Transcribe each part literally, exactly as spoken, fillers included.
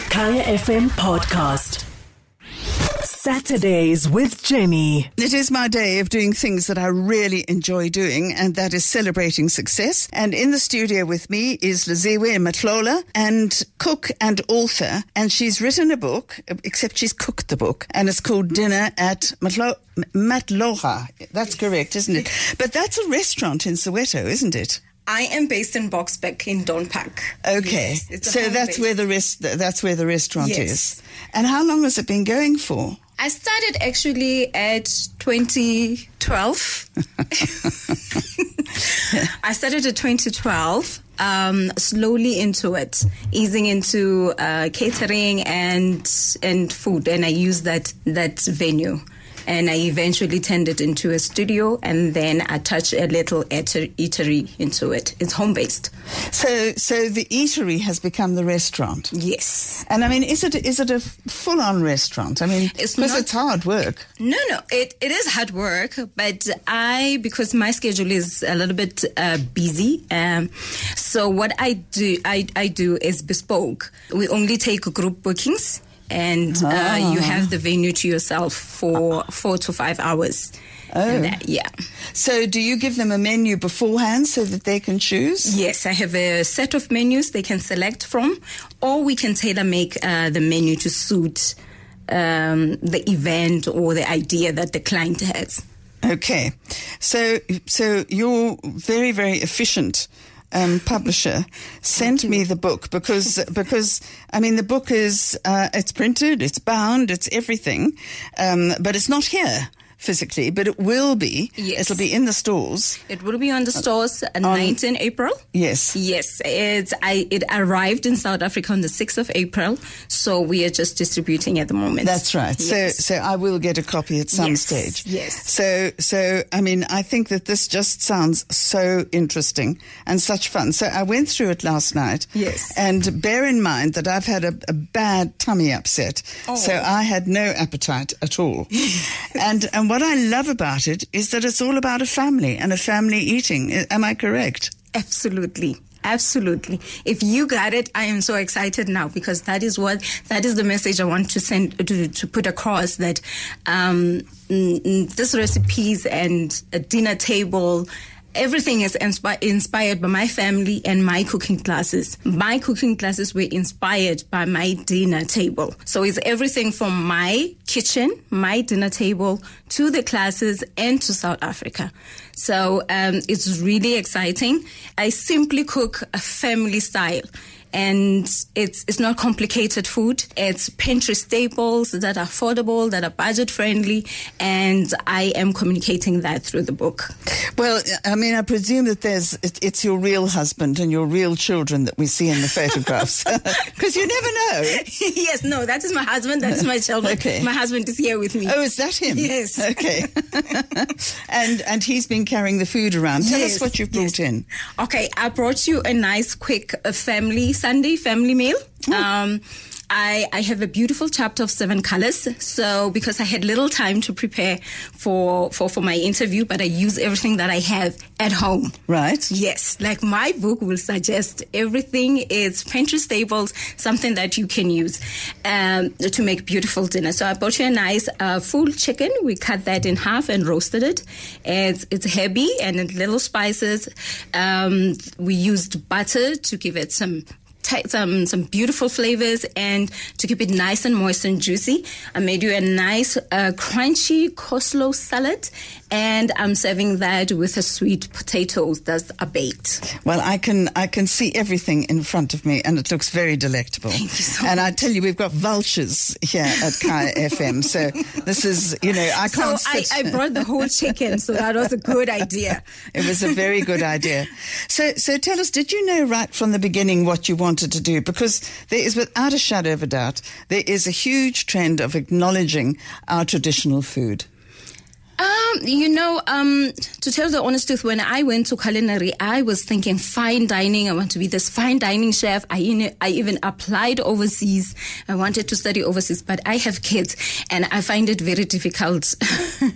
Kaya F M podcast. Saturdays with Jenny. It is my day of doing things that I really enjoy doing, and that is celebrating success. And in the studio with me is Liziwe Matlola, and cook and author. And she's written a book, except she's cooked the book, and it's called Dinner at Matlo- Matloha. That's correct, isn't it? But that's a restaurant in Soweto, isn't it? I am based in Boksburg in Dornpark. Okay, yes, so that's where the rest. That's where the restaurant yes. is. And how long has it been going for? I started actually at twenty twelve. I started at twenty twelve, um, slowly into it, easing into uh, catering and and food, and I used that that venue. And I eventually turned it into a studio, and then I touched a little eater- eatery into it. It's home-based. So so the eatery has become the restaurant? Yes. And I mean, is it is it a full-on restaurant? I mean, It's because not- it's hard work. No, no, it, it is hard work, but I, because my schedule is a little bit uh, busy, um, so what I do, I, I do is bespoke. We only take group bookings. And uh, Ah. you have the venue to yourself for four to five hours. Oh. And that, yeah. So do you give them a menu beforehand so that they can choose? Yes, I have a set of menus they can select from, or we can tailor make uh, the menu to suit um, the event or the idea that the client has. Okay. So so you're very, very efficient. Um, publisher sent me the book because because I mean the book is uh, it's printed, it's bound, it's everything, um, but it's not here physically, but it will be. Yes. It'll be in the stores. It will be on the stores on nineteenth April. Yes. Yes, it's I. It arrived in South Africa on the sixth of April, so we are just distributing at the moment. That's right. Yes. So, so I will get a copy at some Yes, stage. yes. So, so I mean, I think that this just sounds so interesting and such fun. So I went through it last night. Yes. And bear in mind that I've had a, a bad tummy upset, Oh. so I had no appetite at all. and and what I love about it is that it's all about a family and a family eating. Am I correct? Absolutely. Absolutely. If you got it, I am so excited now, because that is what, that is the message I want to send, to, to put across, that um, mm, mm, this recipes and a dinner table, everything is inspi- inspired by my family and my cooking classes. My cooking classes were inspired by my dinner table. So it's everything from my kitchen, my dinner table, to the classes and to South Africa. So um, it's really exciting. I simply cook a family style. And it's it's not complicated food. It's pantry staples that are affordable, that are budget friendly, and I am communicating that through the book. Well, I mean, I presume that there's it, it's your real husband and your real children that we see in the photographs, because you never know. Yes, no, that is my husband. That is my children. Okay. My husband is here with me. Oh, is that him? Yes. Okay. and and he's been carrying the food around. Tell Yes, us what you've brought yes. in. Okay, I brought you a nice, quick uh, family Sunday family meal. Um, I, I have a beautiful chapter of seven colors. So because I had little time to prepare for, for, for my interview, but I use everything that I have at home. Right. Yes, like my book will suggest everything is pantry staples, something that you can use um, to make beautiful dinner. So I bought you a nice uh, full chicken. We cut that in half and roasted it. It's, it's heavy and little spices. Um, we used butter to give it some some some beautiful flavors and to keep it nice and moist and juicy. I made you a nice uh, crunchy coleslaw salad, and I'm serving that with a sweet potatoes that are baked. Well, I can I can see everything in front of me, and it looks very delectable. Thank you so and much. I tell you, we've got vultures here at Kaya F M, so this is, you know, I So can't I, sit. I brought the whole chicken, so that was a good idea. It was a very good idea. So, so tell us, did you know right from the beginning what you wanted to do? Because there is, without a shadow of a doubt, there is a huge trend of acknowledging our traditional food. Um, you know, um, to tell the honest truth, when I went to culinary, I was thinking fine dining. I want to be this fine dining chef. I, you know, I even applied overseas. I wanted to study overseas, but I have kids and I find it very difficult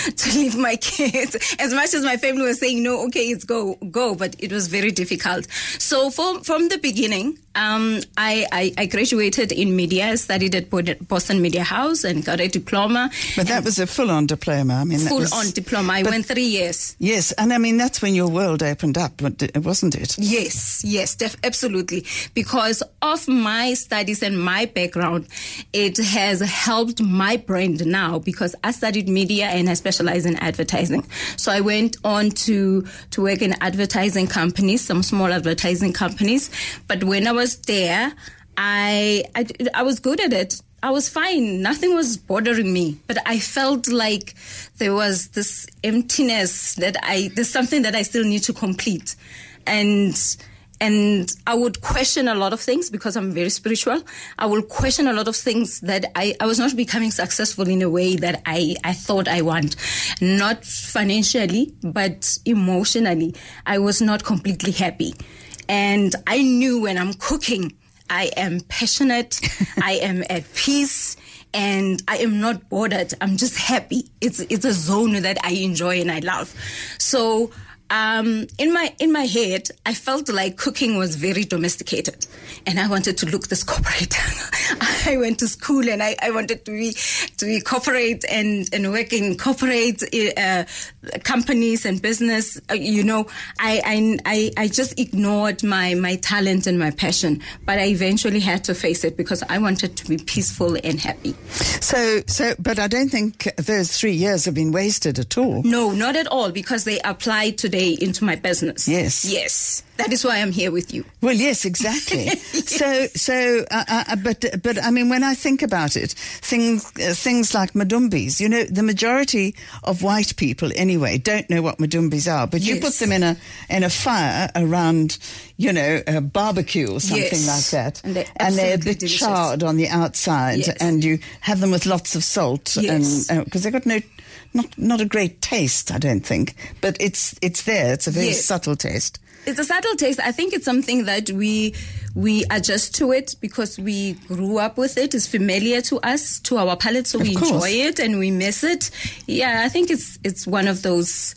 to leave my kids. As much as my family was saying, no, okay, it's go, go, but it was very difficult. So from, from the beginning, um, I, I, I graduated in media. I studied at Boston Media House and got a diploma. But that was a full-on diploma. I mean, that full was, on diploma. I went three years. Yes, and I mean, that's when your world opened up, wasn't it? Yes, yes, def- absolutely. Because of my studies and my background, it has helped my brand now, because I studied media and I specialize in advertising. So I went on to, to work in advertising companies, some small advertising companies. But when I was there, I, I, I was good at it. I was fine. Nothing was bothering me. But I felt like there was this emptiness that I, there's something that I still need to complete. And And I would question a lot of things because I'm very spiritual. I will question a lot of things that I, I was not becoming successful in a way that I, I thought I want. Not financially, but emotionally. I was not completely happy. And I knew when I'm cooking, I am passionate, I am at peace, and I am not bothered. I'm just happy. It's it's a zone that I enjoy and I love. So Um, in my in my head, I felt like cooking was very domesticated, and I wanted to look this corporate. I went to school, and I, I wanted to be to be corporate and, and work in corporate uh, companies and business. Uh, you know, I, I I just ignored my my talent and my passion, but I eventually had to face it because I wanted to be peaceful and happy. So so, but I don't think those three years have been wasted at all. No, not at all, because they applied today into my business. Yes. Yes. That is why I'm here with you. Well, yes, exactly. yes. So, so, uh, uh, but, but I mean, when I think about it, things, uh, things like madumbis, you know, the majority of white people anyway don't know what madumbis are, but yes. you put them in a, in a fire around, you know, a barbecue or something yes. like that. And they're, and they're a bit delicious. charred on the outside, yes. and you have them with lots of salt, yes. and because uh, they've got no, not, not a great taste, I don't think, but it's, it's there. It's a very yes. subtle taste. It's a subtle taste. I think it's something that we we adjust to it because we grew up with it. It's familiar to us, to our palate, so of we course. enjoy it and we miss it. Yeah, I think it's it's one of those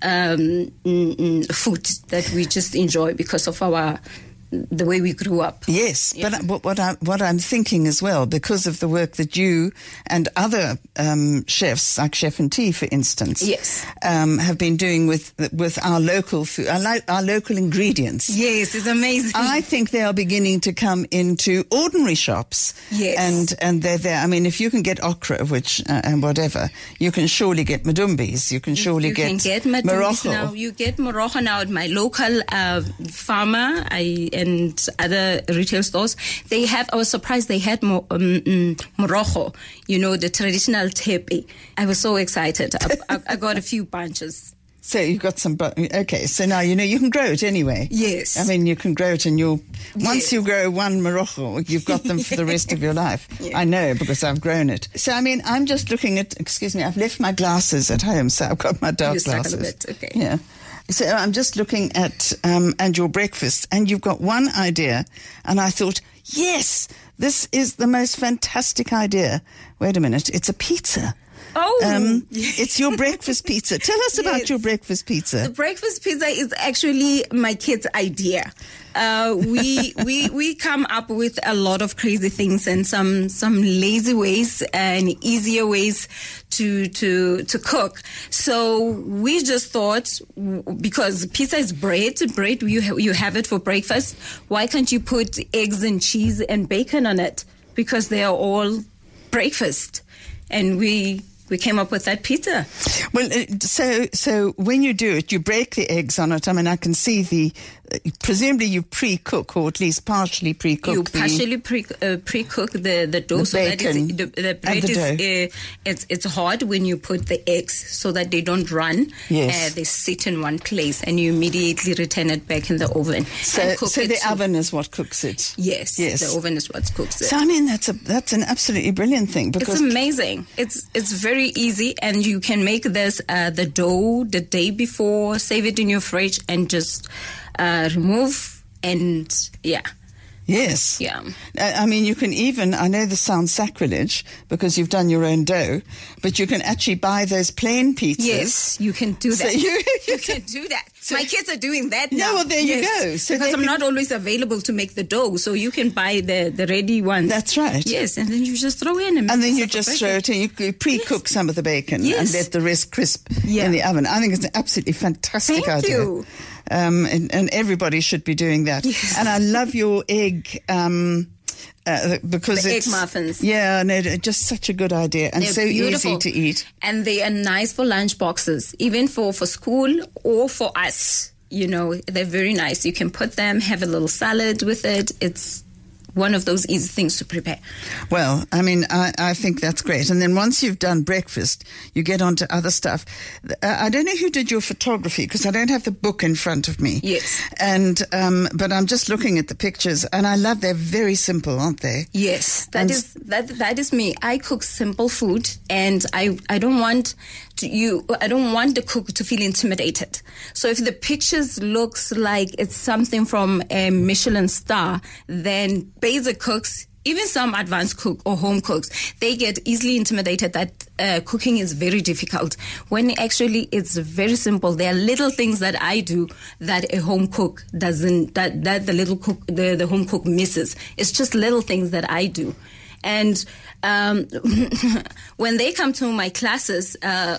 um, mm, mm, food that we just enjoy because of our the way we grew up. Yes, yeah. but what I what I'm thinking as well, because of the work that you and other um, chefs, like Chef and Tea, for instance, yes, um, have been doing with with our local food, our, li- our local ingredients. Yes, it's amazing. I think they are beginning to come into ordinary shops. Yes, and and they're there. I mean, if you can get okra, which uh, and whatever, you can surely get madumbis. You can surely you get can get madumbis Morocco. now. You get Morocco now at my local uh, farmer. I. And other retail stores, they have, I was surprised they had mo, um, um, Morocco, you know, the traditional tepe. I was so excited. I, I, I got a few bunches. So you've got some, okay, so now, you know, you can grow it anyway. Yes. I mean, you can grow it and you'll, once yes. you grow one Morocco, you've got them for the rest of your life. Yeah. I know, because I've grown it. So, I mean, I'm just looking at, excuse me, I've left my glasses at home, so I've got my dark you glasses. A bit. Okay. Yeah. So I'm just looking at, um, and your breakfast, and you've got one idea, and I thought, yes, this is the most fantastic idea. Wait a minute, it's a pizza. Oh, um, it's your breakfast pizza. Tell us yes. about your breakfast pizza. The breakfast pizza is actually my kid's idea. Uh, we we we come up with a lot of crazy things and some some lazy ways and easier ways to to to cook. So we just thought, because pizza is bread, bread you ha- you have it for breakfast. Why can't you put eggs and cheese and bacon on it? Because they are all breakfast, and we. We came up with that pizza. Well, so so when you do it, you break the eggs on it. I mean, I can see the, uh, presumably you pre-cook, or at least partially pre-cook. You the, partially pre, uh, pre-cook the, the dough the so bacon that it's, the, the bread the is, uh, it's, it's hard when you put the eggs so that they don't run. Yes. Uh, they sit in one place and you immediately return it back in the oven. So, cook so it the too. oven is what cooks it? Yes, yes. The oven is what cooks it. So, I mean, that's a that's an absolutely brilliant thing. Because it's amazing. It's it's very easy, and you can make this uh, the dough the day before, save it in your fridge, and just uh, remove and yeah, Yes. Yeah. I I mean, you can even, I know this sounds sacrilege because you've done your own dough, but you can actually buy those plain pizzas. Yes, you can do So that. you- you can do that. So- My kids are doing that Yeah, now. well, there you Yes, go. So because they I'm can- not always available to make the dough, so you can buy the, the ready ones. That's right. Yes, and then you just throw in and, And make then you yourself a just breakfast. throw it in. You could pre-cook some of the bacon and Yes. let the rest crisp Yeah. in the oven. I think it's an absolutely fantastic Thank idea. you. Um, and, and everybody should be doing that. Yes. And I love your egg. Um, uh, because The it's egg muffins. Yeah, no, just such a good idea and They're so beautiful. easy to eat. And they are nice for lunch boxes, even for, for school or for us. You know, they're very nice. You can put them, have a little salad with it. It's one of those easy things to prepare. Well, I mean, I, I think that's great. And then once you've done breakfast, you get on to other stuff. Uh, I don't know who did your photography because I don't have the book in front of me. Yes. And um, but I'm just looking at the pictures, and I love they're very simple, aren't they? Yes, that And- is that that is me. I cook simple food, and I I don't want to you I don't want the cook to feel intimidated. So if the pictures looks like it's something from a Michelin star, then basic cooks, even some advanced cook or home cooks, they get easily intimidated that uh, cooking is very difficult. When actually it's very simple. There are little things that I do that a home cook doesn't, that, that the little cook, the, the home cook misses. It's just little things that I do. And um, when they come to my classes uh,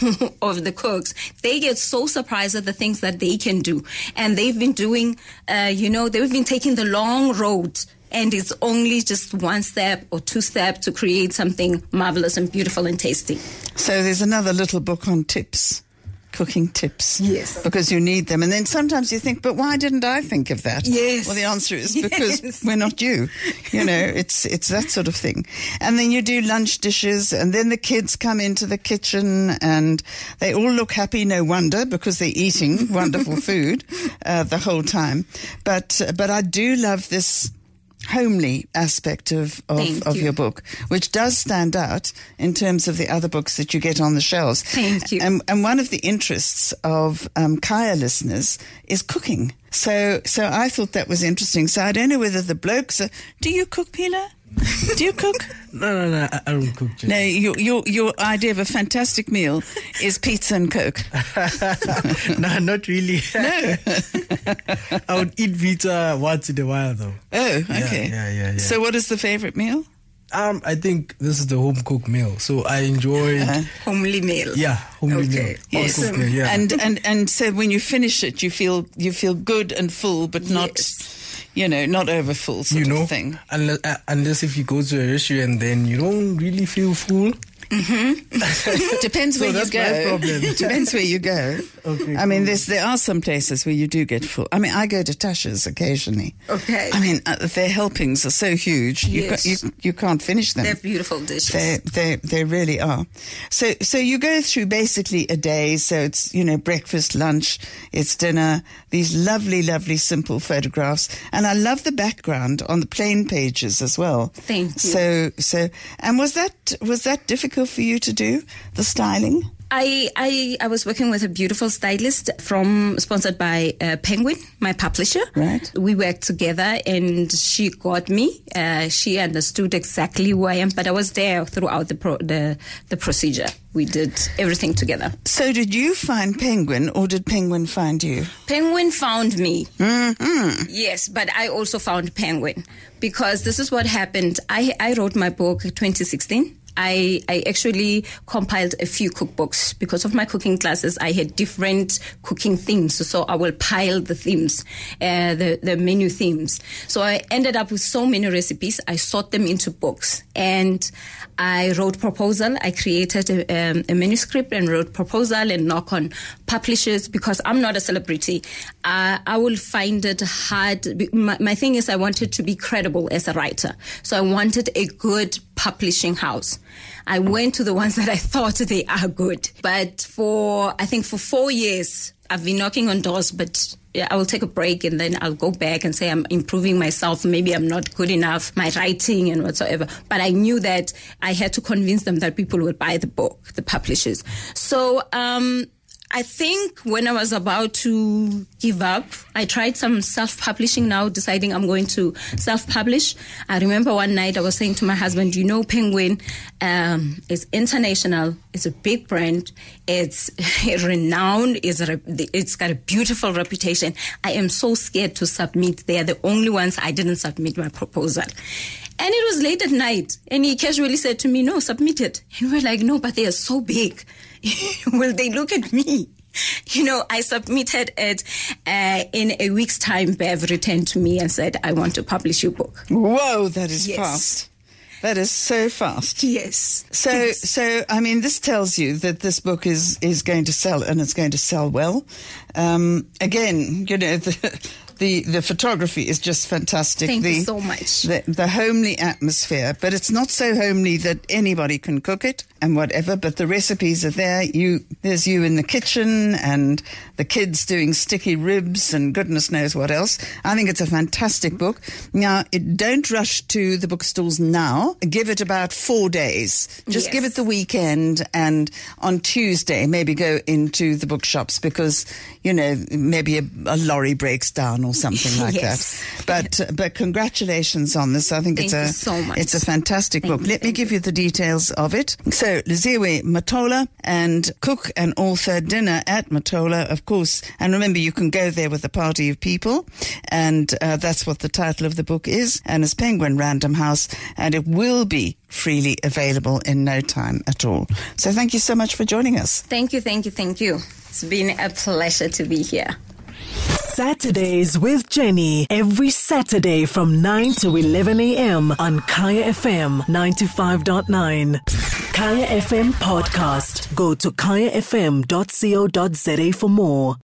of the cooks, they get so surprised at the things that they can do. And they've been doing, uh, you know, they've been taking the long road. And it's only just one step or two steps to create something marvelous and beautiful and tasty. So there's another little book on tips. Cooking tips. Yes. Because you need them. And then sometimes you think, but why didn't I think of that? Yes. Well, the answer is because Yes. we're not you. You know, it's it's that sort of thing. And then you do lunch dishes, and then the kids come into the kitchen, and they all look happy, no wonder, because they're eating wonderful food uh, the whole time. But, but I do love this homely aspect of, of, Thank of you. your book, which does stand out in terms of the other books that you get on the shelves. Thank you. And, and one of the interests of um, Kaya listeners is cooking. So so I thought that was interesting. So I don't know whether the blokes are... Do you cook, Pila? Do you cook? No, no, no, I, I don't cook. Jane. No, your, your, your idea of a fantastic meal is pizza and Coke. No, not really. No. I would eat pizza once in a while, though. Oh, okay. yeah, yeah, yeah. So what is the favorite meal? Um, I think this is the home cooked meal, so I enjoy. Uh-huh. Homely meal. Yeah, homely Okay. meal. Home Yes. cooked meal, yeah. And, and, and so when you finish it, you feel you feel good and full, but not, Yes. you know, not over full sort you know, of thing. unless, uh, unless if you go to a restaurant, then you don't really feel full. Depends So where you that's go. my problem. Depends where you go. Okay, I mean, cool. there's, there are some places where you do get full. I mean, I go to Tasha's occasionally. Okay. I mean, uh, their helpings are so huge. You, Yes. ca- you, you can't finish them. They're beautiful dishes. They, they, they really are. So, so you go through basically a day. So it's, you know, breakfast, lunch, it's dinner, these lovely, lovely, simple photographs. And I love the background on the plain pages as well. Thank you. So, so, and was that, was that difficult for you to do, the styling? I, I I was working with a beautiful stylist from sponsored by uh, Penguin, my publisher. Right. We worked together, and she got me. Uh, she understood exactly who I am, but I was there throughout the pro, the the procedure. We did everything together. So did you find Penguin or did Penguin find you? Penguin found me. Mm-hmm. Yes, but I also found Penguin because this is what happened. I I wrote my book in twenty sixteen. I, I actually compiled a few cookbooks. Because of my cooking classes, I had different cooking themes. So I will pile the themes, uh, the, the menu themes. So I ended up with so many recipes. I sort them into books. And I wrote proposal. I created a, um, a manuscript and wrote proposal and knock on publishers because I'm not a celebrity. Uh, I will find it hard. My, my thing is I wanted to be credible as a writer. So I wanted a good publishing house. I went to the ones that I thought they are good. But for, I think for four years, I've been knocking on doors, but yeah, I will take a break and then I'll go back and say I'm improving myself. Maybe I'm not good enough, my writing and whatsoever. But I knew that I had to convince them that people would buy the book, the publishers. So, um, I think when I was about to give up, I tried some self-publishing now, deciding I'm going to self-publish. I remember one night I was saying to my husband, you know, Penguin um, is international. It's a big brand. It's renowned. It's, a, it's got a beautiful reputation. I am so scared to submit. They are the only ones I didn't submit my proposal. And it was late at night. And he casually said to me, no, submit it. And we're like, no, but they are so big. Will they look at me? You know, I submitted it uh, in a week's time. Bev returned to me and said, I want to publish your book. Whoa, that is Yes. fast. That is so fast. Yes. So, Yes. so I mean, this tells you that this book is, is going to sell, and it's going to sell well. Um, again, you know, the, the the photography is just fantastic. Thank the, you so much. The, the homely atmosphere, but it's not so homely that anybody can cook it and whatever. But the recipes are there. You there's you in the kitchen, and the kids doing sticky ribs, and goodness knows what else. I think it's a fantastic book. Now, it, don't rush to the bookstores now. Give it about four days. Just Yes. give it the weekend, and on Tuesday maybe go into the bookshops, because you know maybe a, a lorry breaks down or something like Yes. that. But but congratulations on this. I think Thank it's a you so much. it's a fantastic Thank book. you, Let me thank give you the details of it. So Liziwe Matola, and cook and author, dinner at Matola, of course. And remember, you can go there with a party of people, and uh, that's what the title of the book is. And it's Penguin Random House, and it will be freely available in no time at all. So thank you so much for joining us. Thank you, thank you, thank you. It's been a pleasure to be here. Saturdays with Jenny. Every Saturday from nine to eleven a.m. on Kaya F M ninety-five point nine. Kaya F M Podcast. Go to kaya f m dot co dot za for more.